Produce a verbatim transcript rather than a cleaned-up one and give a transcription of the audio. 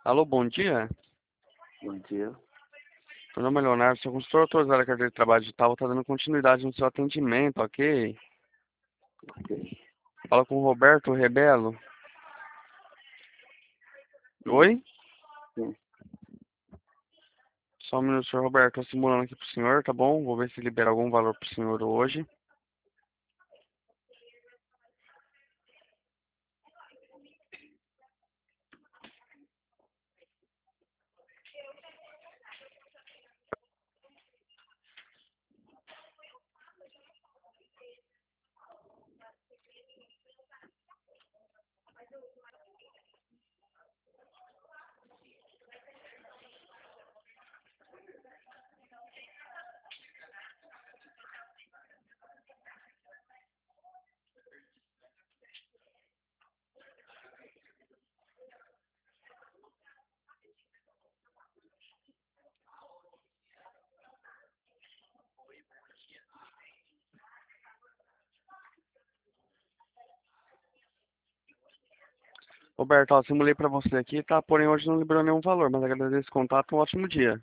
Alô, bom dia. Bom dia. Meu nome é Leonardo, sou consultor autorizado da carteira de trabalho digital, tá dando continuidade no seu atendimento, ok? Ok. Fala com o Roberto Rebelo. Sim, Oi? sim. Só um minuto, senhor Roberto, tô simulando aqui pro senhor, tá bom? Vou ver se libera algum valor pro senhor hoje. Roberto, ó, simulei pra você aqui, tá? Porém, hoje não liberou nenhum valor, mas agradeço o contato, um ótimo dia.